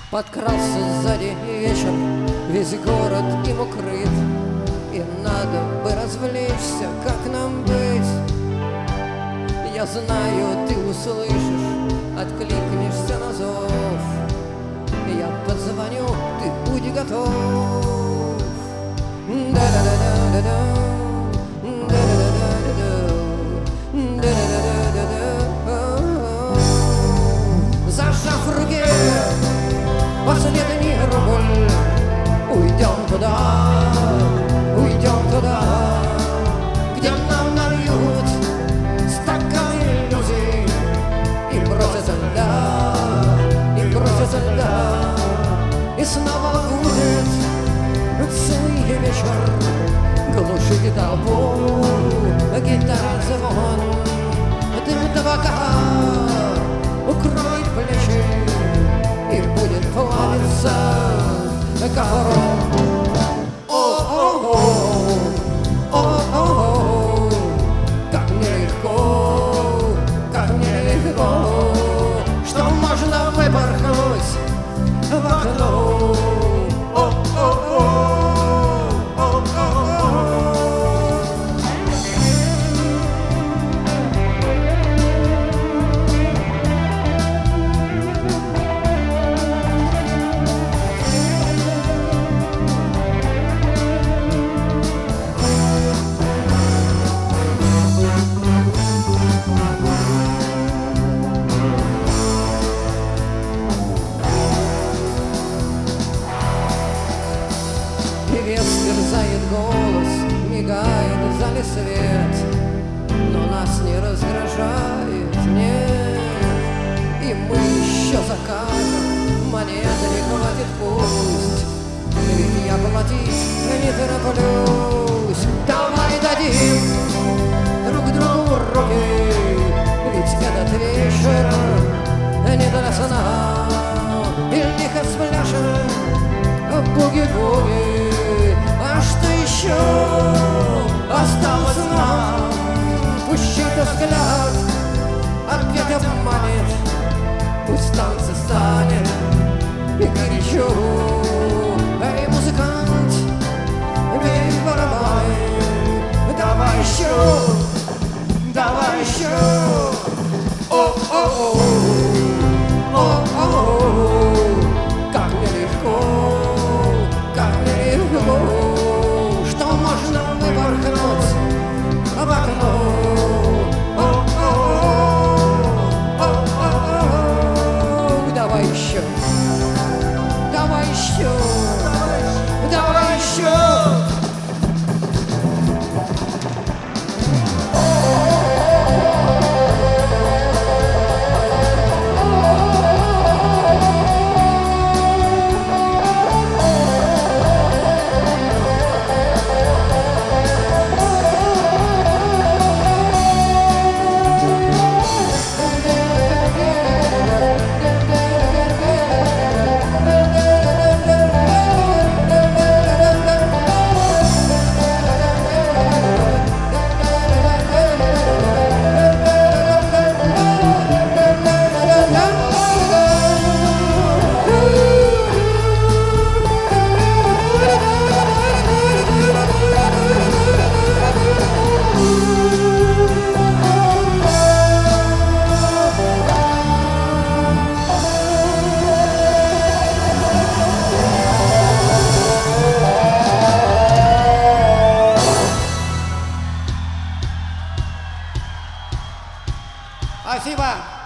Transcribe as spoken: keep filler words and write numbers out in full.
Подкрался сзади вечер, весь город им укрыт, и надо бы развлечься, как нам быть? Я знаю, ты услышишь, откликнешься на зов. Я позвоню, ты будь готов. Да-да-да-да-да-да, да-да-да-да-да, да-да-да-да-да. Зажав в руке последний рубль, уйдем туда, уйдем туда, где нам нальют стакан иллюзий и бросятся льда, и бросятся льда, и снова будет целый вечер глушить толпу, гитара звон, дым табака укроет плечи, и будет плавиться ковром. О-о-о, о-о-о, как мне легко, как мне легко, что можно выпорхнуть в окно. О-о-о. Певец терзает голос, мигает в зале свет, но нас не раздражает, нет. И мы еще закажем, монеты не хватит пусть, ведь я платить не тороплюсь. Давай дадим друг другу руки, ведь этот вечер не для сна, и лихо спляшем буги-буги. А что еще осталось нам? Пусть чей-то взгляд опять обманет, пусть танцы станет и горячо. Эй, музыкант, бей в барабаны, давай еще, давай еще. О-о-о, о-о-о, как мне легко, как мне легко, что можно выпорхнуть в окно. О-о-о, давай еще, давай еще, давай еще. Спасибо.